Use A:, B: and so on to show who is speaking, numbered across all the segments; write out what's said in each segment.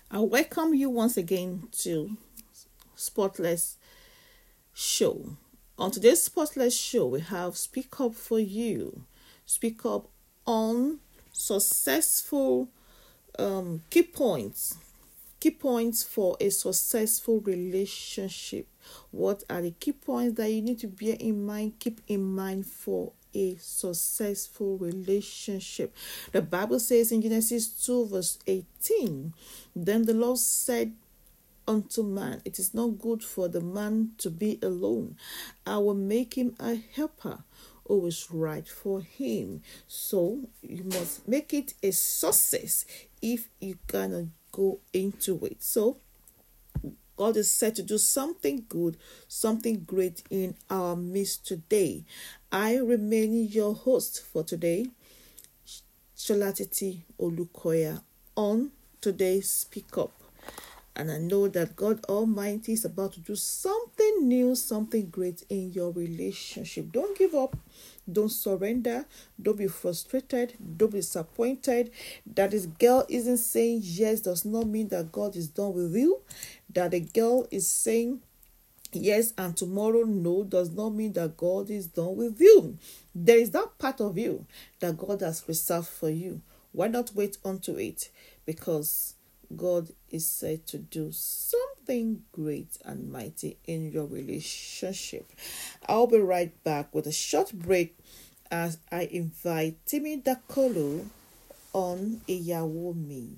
A: I welcome you once again to Spotless Show. On today's Spotless Show, we have Speak Up for You. Speak up on successful key points. Key points for a successful relationship. What are the key points that you need to bear in mind, keep in mind for a successful relationship? The Bible says in Genesis 2 verse 18, then the Lord said unto man, it is not good for the man to be alone. I will make him a helper who is right for him. So you must make it a success if you gonna go into it. So God is set to do something good, something great in our midst today. I remain your host for today, Sholatiti Olukoya, on today's Speak Up. And I know that God Almighty is about to do something new, something great in your relationship. Don't give up. Don't surrender. Don't be frustrated. Don't be disappointed. That this girl isn't saying yes does not mean that God is done with you. That the girl is saying yes and tomorrow no does not mean that God is done with you. There is that part of you that God has reserved for you. Why not wait unto it? Because God is said to do something great and mighty in your relationship. I'll be right back with a short break as I invite Timi Dakolo on Iyawo Mi.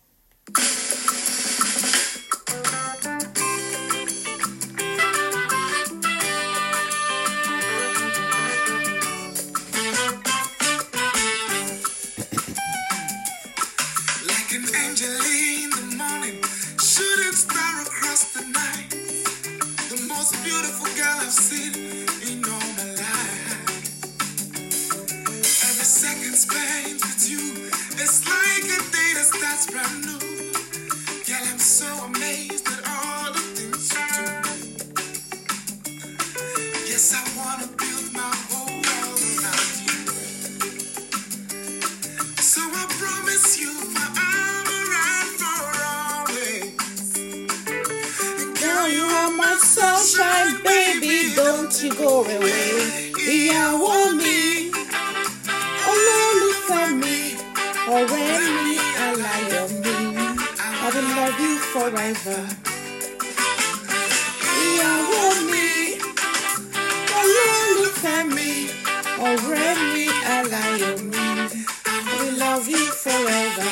B: Like an angel in the morning, shooting star across the night. The most beautiful girl I've seen in all my life. Every second spent with you, it's like a day that starts brand new. Girl, I'm so amazed at all the things you do. Yes, I wanna build my whole world around you. So I promise you forever and for always.
A: Girl, you are my sunshine, baby, don't you go away. Ìyàwó mi, olólùfẹ́ mi, ọ̀rẹ́ mi, aláyọ̀ mi, I will love you forever. Ìyàwó mi, olólùfẹ́ mi, ọ̀rẹ́ mi, aláyọ̀ mi, I will love you forever.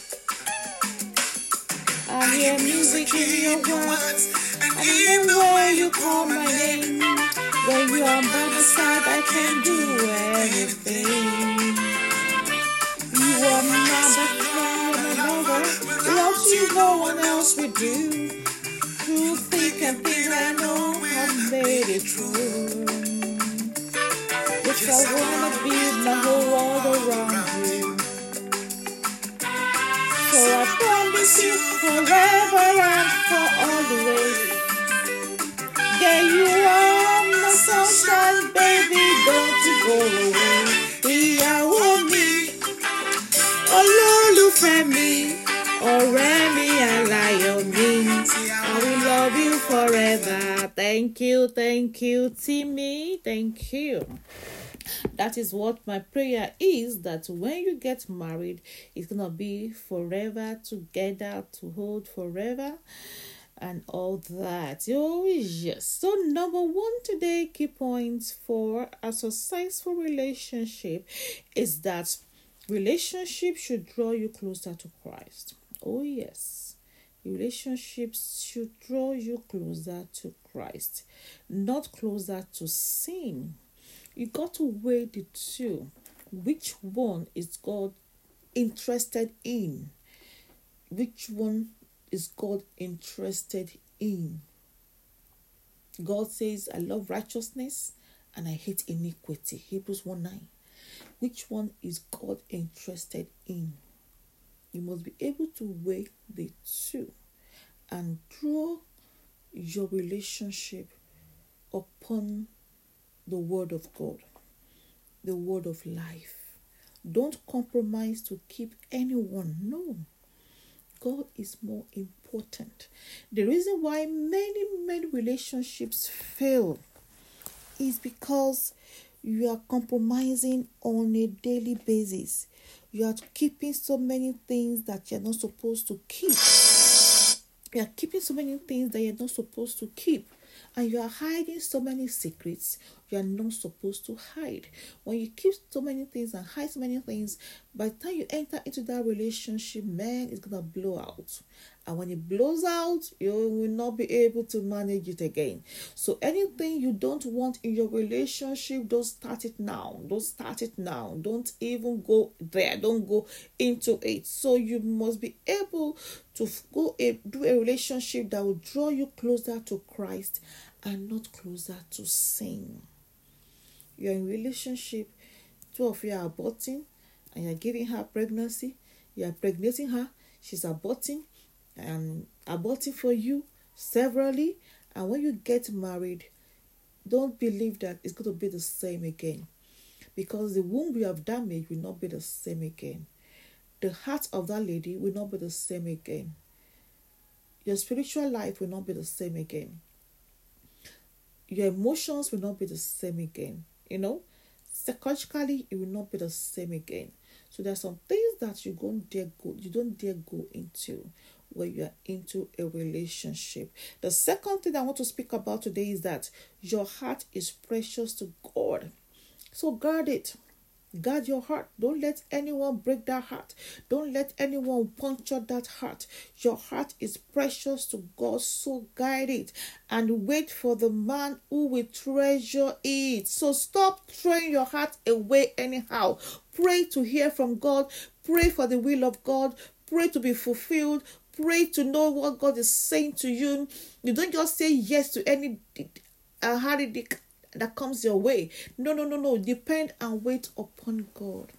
A: I hear music in your words, and in the way you call my name. When you are by my side, I can do anything. You are my best friend, my lover. Without you, no one else would do. Through thick and thin, I know I've made it through. If I wanna build my whole world around you. So I promise you forever and for always. Yeah, you are my sunshine, baby, don't you go away. Ìyàwó mi, olólùfẹ́ mi, ọ̀rẹ́ mi, aláyọ̀ mi, I will love you forever. Thank you, Timmy, thank you. That is what my prayer is, that when you get married, it's going to be forever together, to hold forever and all that. Oh, yes. So, number one today, key points for a successful relationship is that relationship should draw you closer to Christ. Oh, yes. Relationships should draw you closer to Christ, not closer to sin. You got to weigh the two. Which one is God interested in? Which one is God interested in? God says, I love righteousness and I hate iniquity. Hebrews 1:9. Which one is God interested in? You must be able to weigh the two and draw your relationship upon the word of God, the word of life. Don't compromise to keep anyone. No. God is more important. The reason why many relationships fail is because you are compromising on a daily basis. You are keeping so many things that you're not supposed to keep. You are keeping so many things that you're not supposed to keep. And you are hiding so many secrets you are not supposed to hide. When you keep so many things and hide so many things, by the time you enter into that relationship, man, it's gonna blow out. And when it blows out, you will not be able to manage it again. So anything you don't want in your relationship, don't start it now. Don't start it now. Don't even go there. Don't go into it. So you must be able to do a relationship that will draw you closer to Christ and not closer to sin. You're in a relationship, two of you are aborting, and you're giving her pregnancy, you're impregnating her, she's aborting, and aborting for you severally. And when you get married, don't believe that it's going to be the same again, because the womb you have damaged will not be the same again. The heart of that lady will not be the same again. Your spiritual life will not be the same again. Your emotions will not be the same again. Psychologically, it will not be the same again. So there are some things that you don't dare go into when you are into a relationship. The second thing I want to speak about today is that your heart is precious to God. So guard it. Guard your heart. Don't let anyone break that heart. Don't let anyone puncture that heart. Your heart is precious to God, so guide it and wait for the man who will treasure it. So stop throwing your heart away anyhow. Pray to hear from God. Pray for the will of God. Pray to be fulfilled. Pray to know what God is saying to you. You don't just say yes to any haridic that comes your way. No. Depend and wait upon God.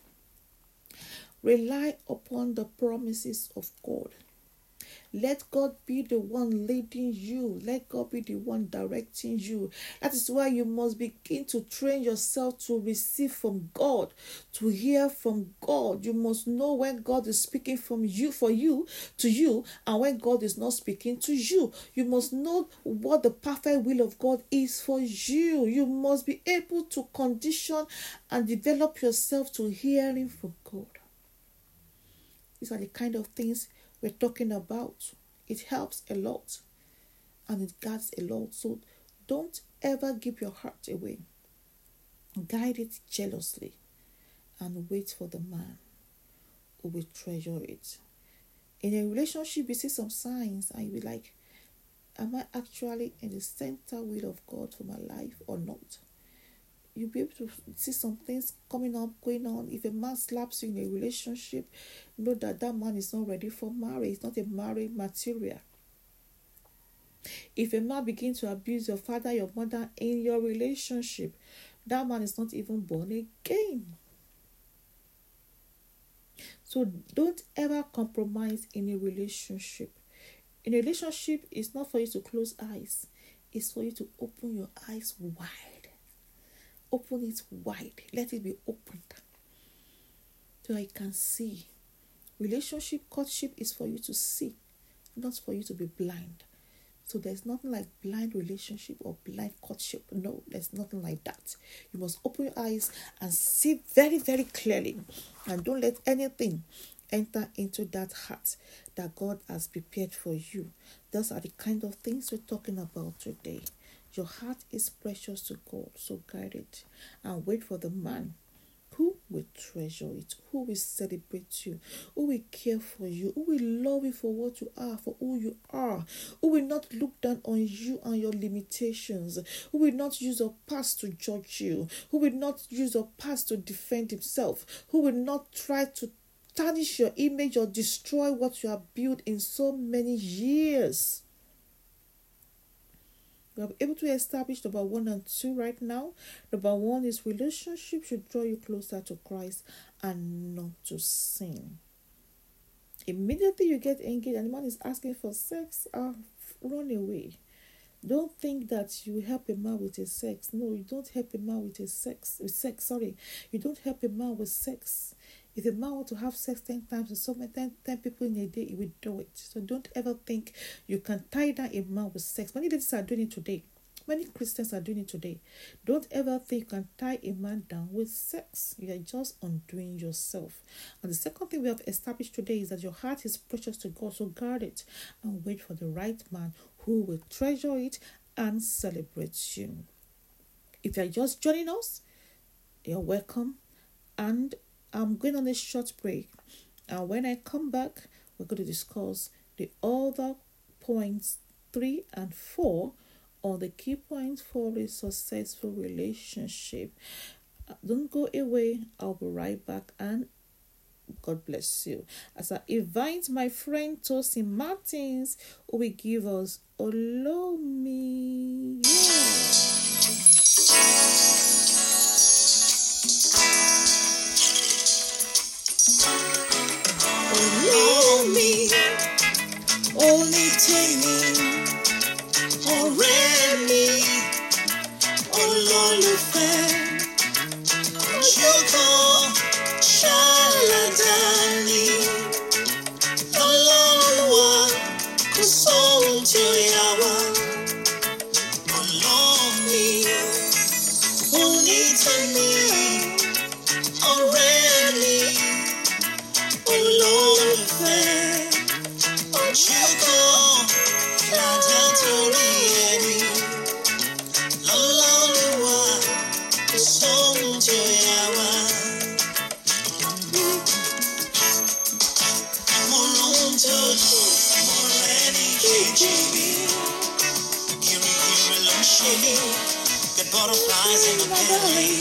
A: Rely upon the promises of God. Let God be the one leading you. Let God be the one directing you. That is why you must begin to train yourself to receive from God, to hear from God. You must know when God is speaking from you, for you, to you, and when God is not speaking to you. You must know what the perfect will of God is for you. You must be able to condition and develop yourself to hearing from God. These are the kind of things we're talking about. It helps a lot and it guards a lot. So don't ever give your heart away. Guide it jealously and wait for the man who will treasure it. In a relationship, you see some signs and you'll be like, am I actually in the center will of God for my life or not? You'll be able to see some things coming up, going on. If a man slaps you in a relationship, know that man is not ready for marriage. It's not a marriage material. If a man begins to abuse your father, your mother in your relationship, that man is not even born again. So don't ever compromise in a relationship. In a relationship, it's not for you to close eyes. It's for you to open your eyes wide. Open it wide. Let it be opened so I can see. Relationship, courtship is for you to see, not for you to be blind. So there's nothing like blind relationship or blind courtship. No, there's nothing like that. You must open your eyes and see very, very clearly. And don't let anything enter into that heart that God has prepared for you. Those are the kind of things we're talking about today. Your heart is precious to God, so guide it and wait for the man who will treasure it, who will celebrate you, who will care for you, who will love you for what you are, for who you are, who will not look down on you and your limitations, who will not use your past to judge you, who will not use your past to defend himself, who will not try to tarnish your image or destroy what you have built in so many years. You are able to establish number 1 and 2 right now. Number 1 is relationship should draw you closer to Christ and not to sin. Immediately you get engaged and the man is asking for sex, run away. Don't think that you help a man with his sex. No, you don't help a man with his sex. You don't help a man with sex. If a man wants to have sex 10 times with so many 10 people in a day, he will do it. So don't ever think you can tie down a man with sex. Many ladies are doing it today. Many Christians are doing it today. Don't ever think you can tie a man down with sex. You are just undoing yourself. And the second thing we have established today is that your heart is precious to God, so guard it and wait for the right man who will treasure it and celebrate you. If you are just joining us, you're welcome. And I'm going on a short break. And when I come back, we're going to discuss the other points 3 and 4 on the key points for a successful relationship. Don't go away. I'll be right back, and God bless you. As I invite my friend Tosin Martins, who will give us Olomi. Olomi, only take me. Ọ̀rẹ́ mi, olólùfẹ́, ṣùgbọ́n ṣàlàdàní. Ọlọ́run wa kò sóhun tí ó yà wá. Ọlọ́run mi, onítẹ̀mí, ọ̀rẹ́ mi, olólùfẹ́, ṣùgbọ́n ṣàlàdàní. Butterflies in the belly.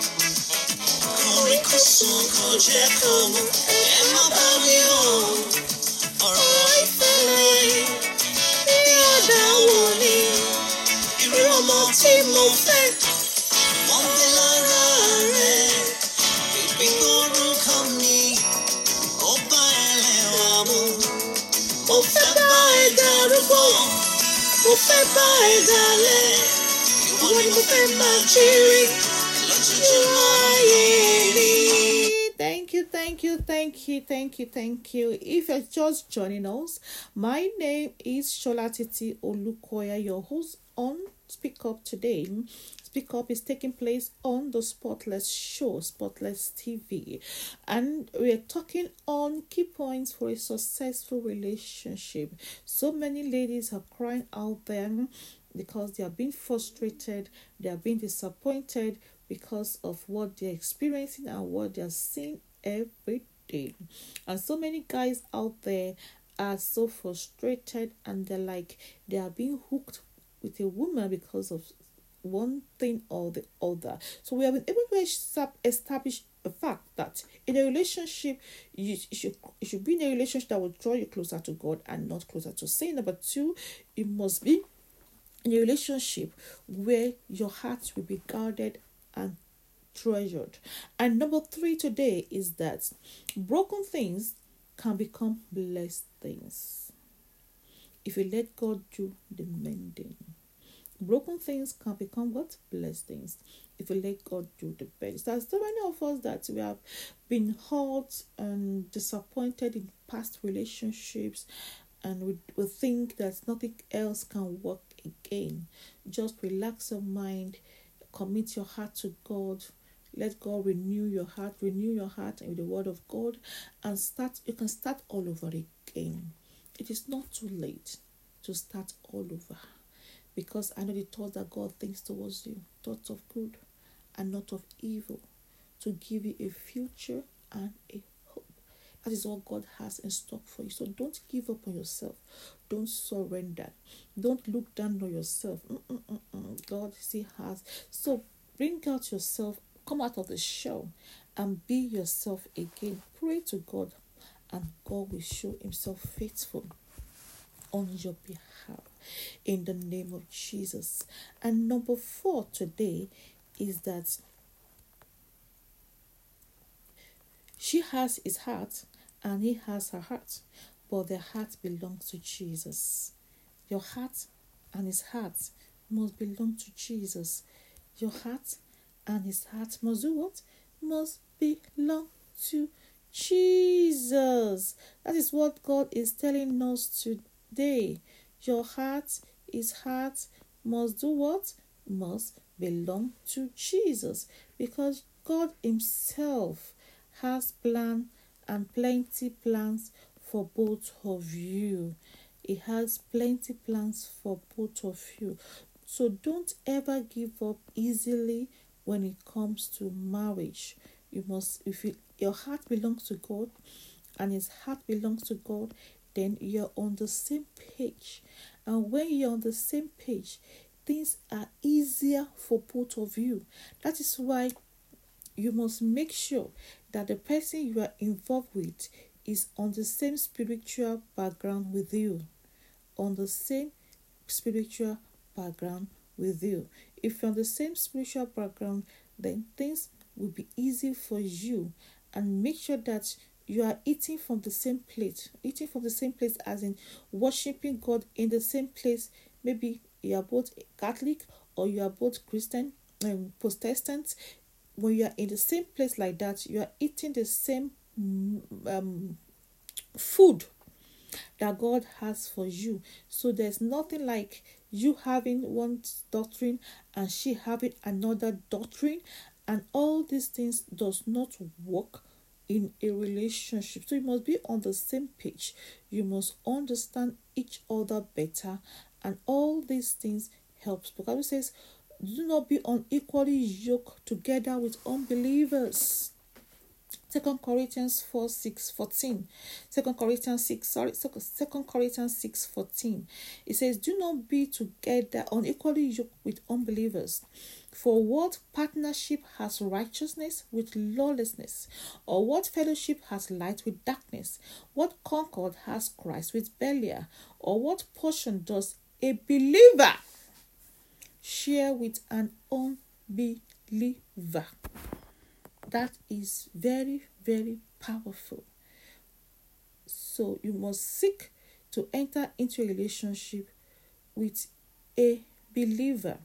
A: Korikosun koje komu ema bami home. Ọ̀rọ̀ ìfẹ́ lẹ́yìn bí àdáwò ni. Irú ọmọ tí mo fẹ́ wọ́n gbé lára rẹ̀. Ìgbígbórúkọ mi ó bá ẹlẹ́wà mu. Mo fẹ́ bá ẹ darúgbó, mo fẹ́ bá ẹ dalẹ̀. Thank you. If you're just joining us, my name is Sholatiti Olukoya, your host on Speak Up today. Speak Up is taking place on the Spotless Show, Spotless TV, and we're talking on key points for a successful relationship. So many ladies are crying out there because they are being frustrated, they are being disappointed because of what they're experiencing and what they're seeing every day. And so many guys out there are so frustrated, and they're like they are being hooked with a woman because of one thing or the other. So we have been able to establish the fact that in a relationship, you should be in a relationship that will draw you closer to God and not closer to sin. Number 2, it must be in a relationship where your heart will be guarded and treasured. And number 3 today is that broken things can become blessed things if you let God do the mending. Broken things can become what? Blessed things if you let God do the best. There's so many of us that we have been hurt and disappointed in past relationships, and we think that nothing else can work again. Just relax your mind, commit your heart to God, let God renew your heart with the word of God, and you can start all over again. It is not too late to start all over, because I know the thoughts that God thinks towards you, thoughts of good and not of evil, to give you a future and a hope. That is what God has in stock for you. So don't give up on yourself. Don't surrender. Don't look down on yourself. God still has. So bring out yourself. Come out of the shell and be yourself again. Pray to God, and God will show himself faithful on your behalf in the name of Jesus. And number 4 today is that she has his heart and he has her heart, but their heart belongs to Jesus. Your heart and his heart must belong to Jesus. Your heart and his heart must do what? Must belong to Jesus. That is what God is telling us today. Your heart, his heart, must do what? Must belong to Jesus. Because God himself has plan and plenty plans for both of you. He has plenty plans for both of you. So don't ever give up easily when it comes to marriage. You must, if your heart belongs to God and his heart belongs to God, then you're on the same page. And when you're on the same page, things are easier for both of you. That is why you must make sure that the person you are involved with is on the same spiritual background with you. On the same spiritual background with you. If you're on the same spiritual background, then things will be easy for you. And make sure that you are eating from the same plate. Eating from the same place as in worshiping God in the same place. Maybe you are both Catholic or you are both Christian and Protestant. When you are in the same place like that, you are eating the same food that God has for you. So there's nothing like you having one doctrine and she having another doctrine, and all these things does not work in a relationship. So you must be on the same page. You must understand each other better, and all these things helps. The Bible says, do not be unequally yoked together with unbelievers. 2 Corinthians 14. 2 Corinthians 6:14. It says, do not be together unequally yoked with unbelievers. For what partnership has righteousness with lawlessness? Or what fellowship has light with darkness? What concord has Christ with Belial? Or what portion does a believer share with an unbeliever? That is very, very powerful. So you must seek to enter into a relationship with a believer.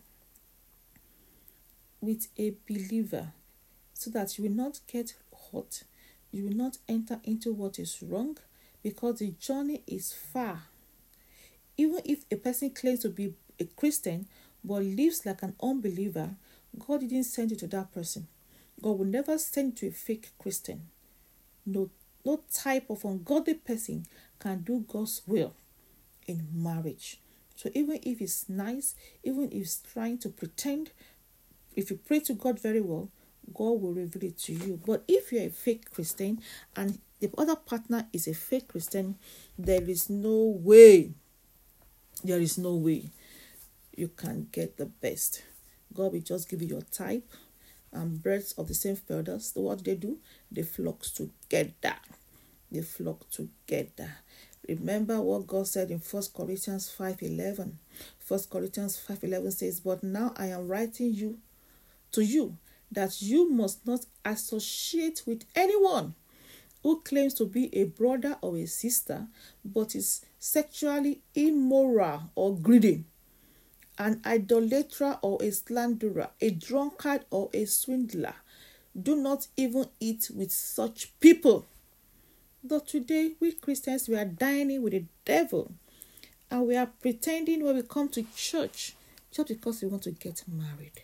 A: So that you will not get hurt. You will not enter into what is wrong, because the journey is far. Even if a person claims to be a Christian but lives like an unbeliever, God didn't send you to that person. God will never send to a fake Christian. No type of ungodly person can do God's will in marriage. So even if it's nice, even if it's trying to pretend, if you pray to God very well, God will reveal it to you. But if you're a fake Christian and the other partner is a fake Christian, there is no way you can get the best. God will just give you your type and birds of the same feathers. So what do? They flock together. Remember what God said in 1 Corinthians 5:11. 1 Corinthians 5:11 says, but now I am writing to you that you must not associate with anyone who claims to be a brother or a sister but is sexually immoral or greedy, an idolater or a slanderer, a drunkard or a swindler. Do not even eat with such people. But today, we Christians, we are dining with the devil. And we are pretending when we come to church just because we want to get married.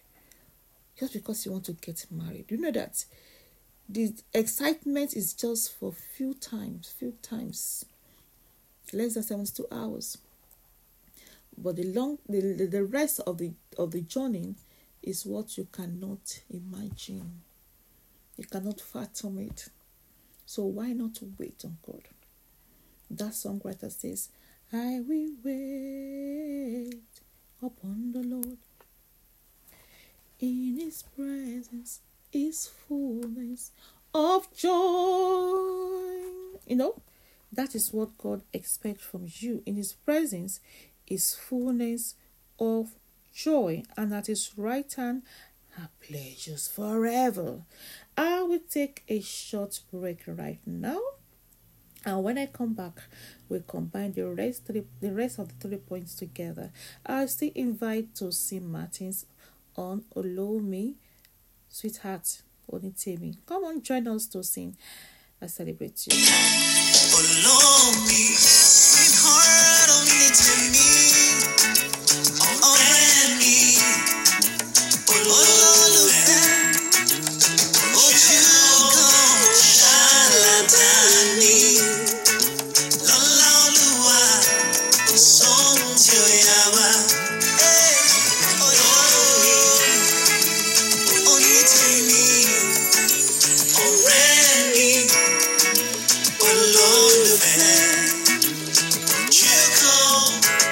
A: You know that the excitement is just for few times. Less than 72 hours. But the rest of the journey is what you cannot imagine. You cannot fathom it. So why not wait on God? That songwriter says, I will wait upon the Lord. In his presence is fullness of joy. That is what God expects from you. In his presence is fullness of joy, and at his right hand are pleasures forever. I will take a short break right now, and when I come back, we'll combine the rest of the 3 points together. I still invite Tosin Martins on Olomi, Sweetheart, Onitemi. Come on, join us to sing. I celebrate you.
B: Olómi, sweetheart, omi tèmi, ọ̀rẹ́ mi, olólùfẹ́, ojú kan ṣàlàdání, lọ́lá Olúwa, kò sóhun tí ó yà wá. Olómi, omi tèmi, ọ̀rẹ́ mi, olólùfẹ́, ojú kan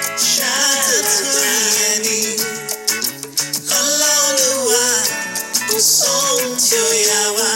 B: ṣàlàdání, lọ́lá Olúwa, kò sóhun tí ó yà wá.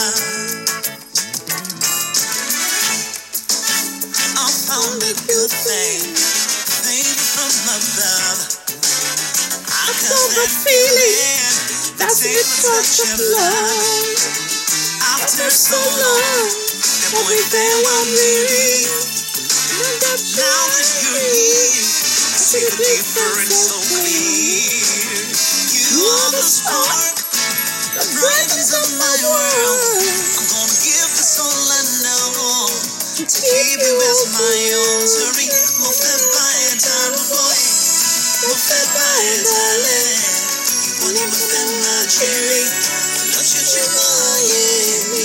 B: I found a good thing, baby from above. I felt that feeling,
A: That's the touch of love.
B: after so long. Everything was leaving. Now that you're here, I see the difference so clear. You are the spark, the brightness of my world. I'm gonna give this all I know to keep you as my own. Sorry, mo fẹ́ bá ẹ dárò boy, mo fẹ́ bá ẹ dalẹ̀. Ìwọ ni mo fẹ́ máa jèrè lójoojúmọ́ ayé mi.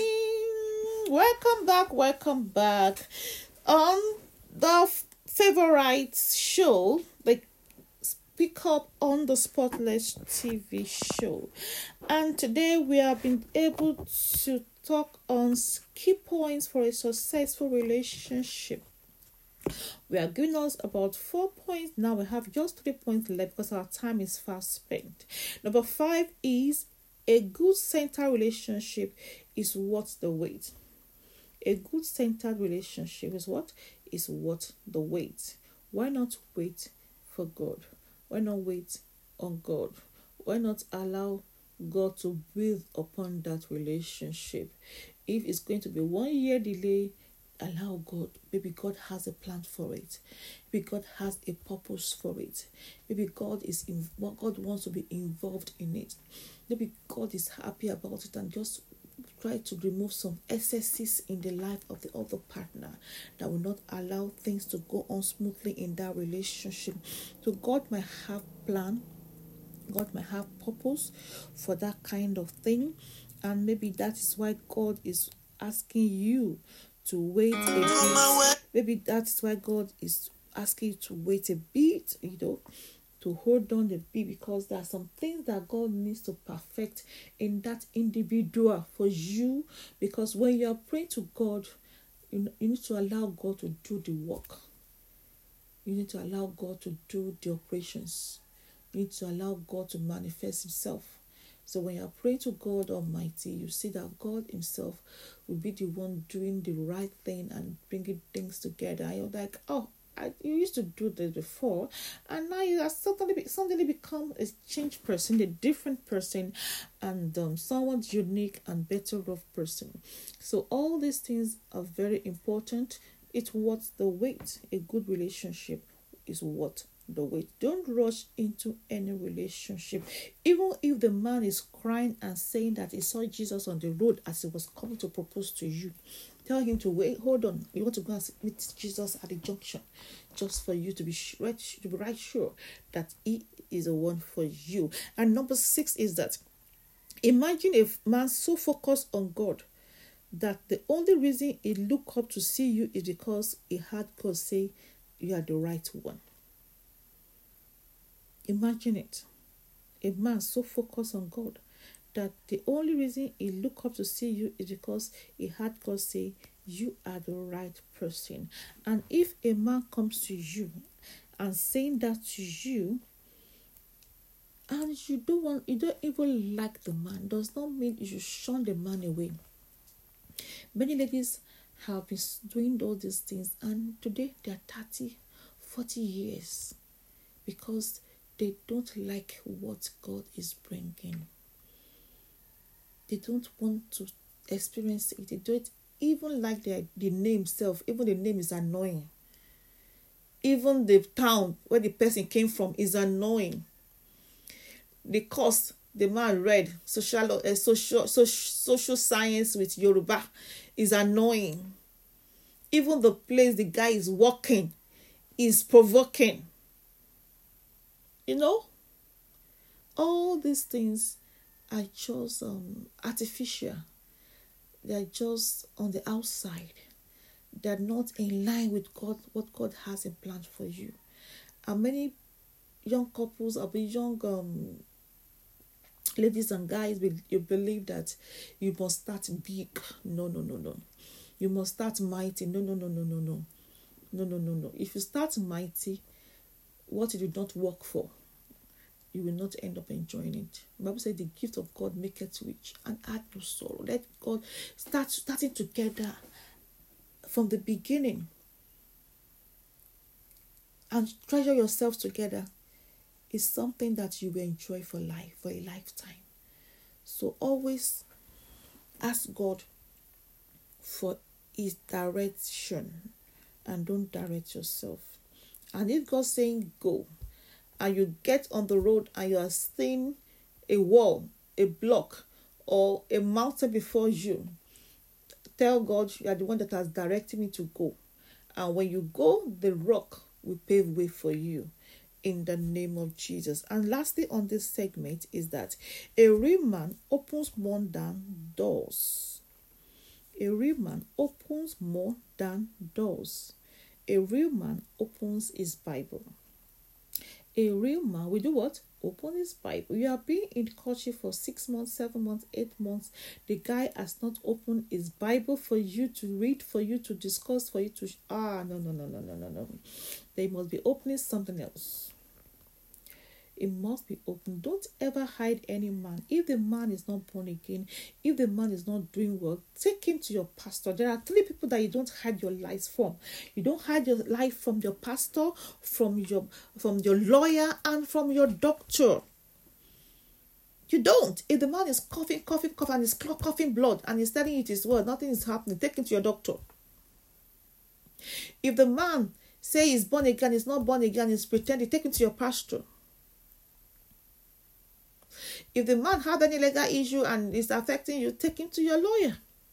A: Welcome back on the favorite show, the Speak Up on the Spotlight TV show. And today we have been able to talk on key points for a successful relationship. We are giving us about 4 points. Now we have just 3 points left because our time is fast spent. Number 5 is a good centered relationship is worth the wait. A good centered relationship is what? Is worth the wait. Why not wait for God? Why not wait on God? Why not allow God to breathe upon that relationship? If it's going to be 1 year delay, allow God. Maybe God has a plan for it. Maybe God has a purpose for it. Maybe God wants to be involved in it. Maybe God is happy about it and just try to remove some excesses in the life of the other partner that will not allow things to go on smoothly in that relationship. So God might have plan, God might have purpose for that kind of thing, and maybe that is why God is asking you to wait a bit. Maybe that's why God is asking you to wait a bit, to hold on a bit, because there are some things that God needs to perfect in that individual for you. Because when you are praying to God, you need to allow God to do the work. You need to allow God to do the operations. You need to allow God to manifest himself. So when you are praying to God Almighty, you see that God himself will be the one doing the right thing and bringing things together. And you're like, you used to do this before, and now you are suddenly become a changed person, a different person, and someone unique and better off person. So all these things are very important. It's worth the wait. A good relationship is worth the wait. Don't rush into any relationship. Even if the man is crying and saying that he saw Jesus on the road as he was coming to propose to you, tell him to wait. Hold on. You want to go and meet Jesus at the junction, just for you to be right sure that he is the one for you. And number 6 is that imagine a man so focused on God that the only reason he look up to see you is because he had God say you are the right one. Imagine it. A man so focused on God that the only reason he look up to see you is because he had God say you are the right person. And if a man comes to you and saying that to you, and you don't even like the man, does not mean you should shun the man away. Many ladies have been doing all these things, and today they are 30-40 years because they don't like what God is bringing. They don't want to experience it. They don't even like the name itself. Even the name is annoying. Even the town where the person came from is annoying. The course the man read social science with Yoruba is annoying. Even the place the guy is walking is provoking. You know, all these things are just artificial. They are just on the outside. They are not in line with God, what God has in plan for you. And many young couples or young ladies and guys, you believe that you must start big. No. You must start mighty. No. If you start mighty, what it did not work for, you will not end up enjoying it. The Bible says the gift of God maketh rich and add no sorrow. Let God starting together from the beginning and treasure yourselves together is something that you will enjoy for life, for a lifetime. So always ask God for his direction and don't direct yourself. And if God's saying go, and you get on the road and you are seeing a wall, a block, or a mountain before you, tell God you are the one that has directed me to go. And when you go, the rock will pave way for you in the name of Jesus. And lastly on this segment is that a real man opens more than doors. A real man opens more than doors. A real man opens his Bible. A real man will do what? Open his Bible. You are being in courtship for 6 months, 7 months, 8 months. The guy has not opened his Bible for you to read, for you to discuss, for you to... No. They must be opening something else. It must be open. Don't ever hide any man. If the man is not born again, if the man is not doing well, take him to your pastor. There are 3 people that you don't hide your lies from. You don't hide your life from your pastor, from your lawyer, and from your doctor. You don't. If the man is coughing, and is coughing blood, and he's telling you it is well, nothing is happening, take him to your doctor. If the man say he's born again, he's not born again, he's pretending, take him to your pastor. If the man had any legal issue and is affecting you, take him to your lawyer.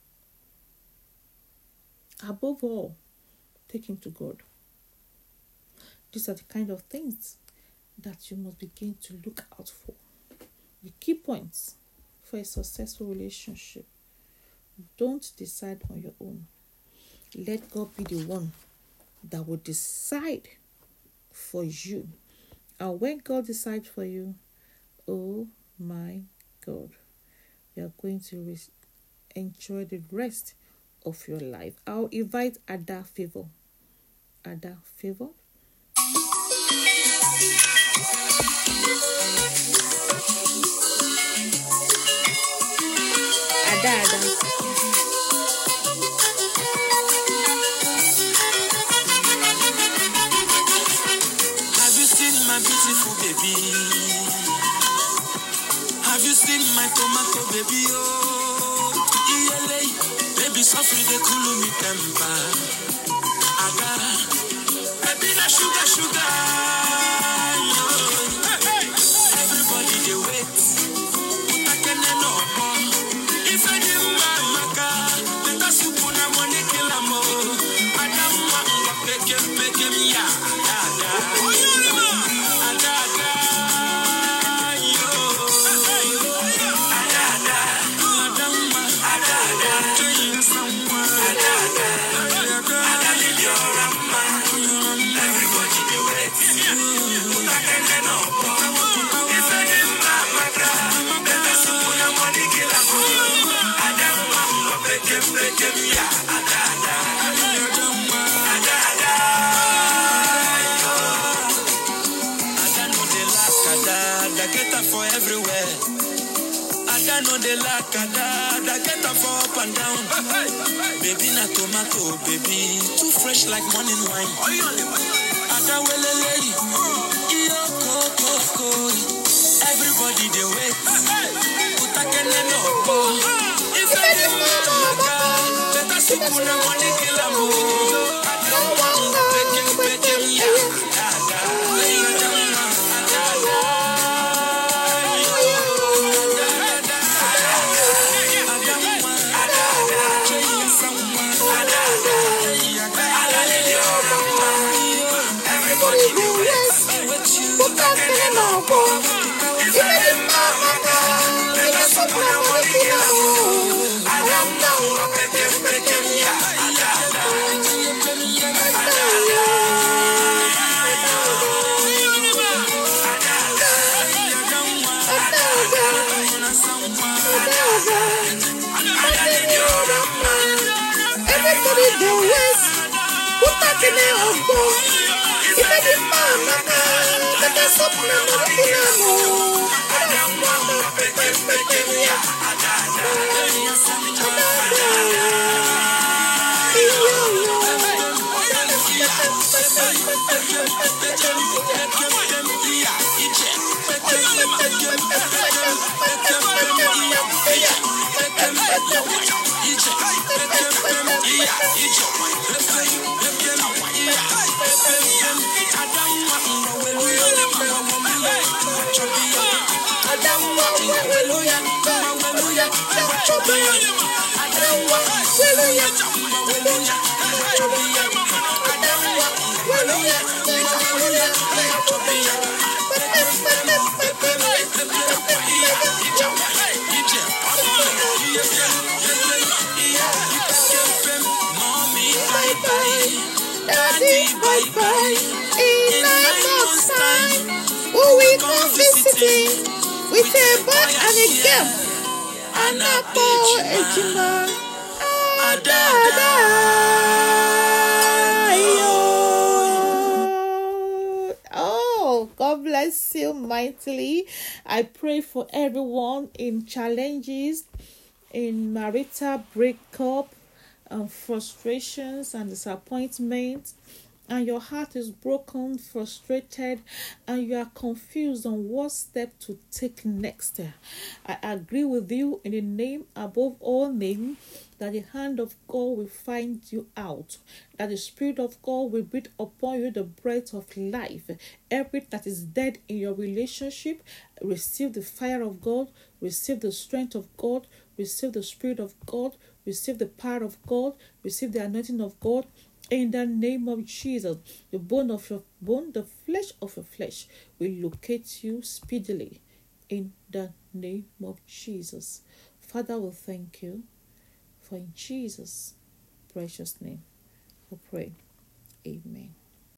A: Above all, take him to God. These are the kind of things that you must begin to look out for. The key points for a successful relationship. Don't decide on your own. Let God be the one that will decide for you. And when God decides for you, oh my God, you are going to enjoy the rest of your life. I'll invite Ada Favor. Ada Favor. Ada.
B: Have you seen my beautiful baby? Have you seen my tomato baby? Oh, ELA, baby, suffer the cool me temper. Aga, baby, na sugar. Hey. Everybody they wait. I can no more. If I didn't maka, let us put a money kill a mo. I don't want to make him ya. That get up up and down. Baby na tomato, baby too fresh like morning wine. Ada welele, iyo koko. Everybody they wait. Utakene no go. If I didn't maka, let us put a money kill a mo. I don't want to take him ya.
A: Everybody do it. Put that in there of God. If I did mama, but that's something I'm not bye-bye. In night time, who we come visiting with a boy and a girl, and a boy, a chima, oh, God bless you mightily. I pray for everyone in challenges, in marital breakup, frustrations and disappointments, and your heart is broken, frustrated, and you are confused on what step to take next. I agree with you in the name above all names that the hand of God will find you out, that the Spirit of God will breathe upon you the breath of life. Everything that is dead in your relationship, receive the fire of God, receive the strength of God, receive the Spirit of God, receive the power of God, receive the anointing of God. In the name of Jesus, the bone of your bone, the flesh of your flesh will locate you speedily. In the name of Jesus. Father, we thank you. For in Jesus' precious name we pray. Amen.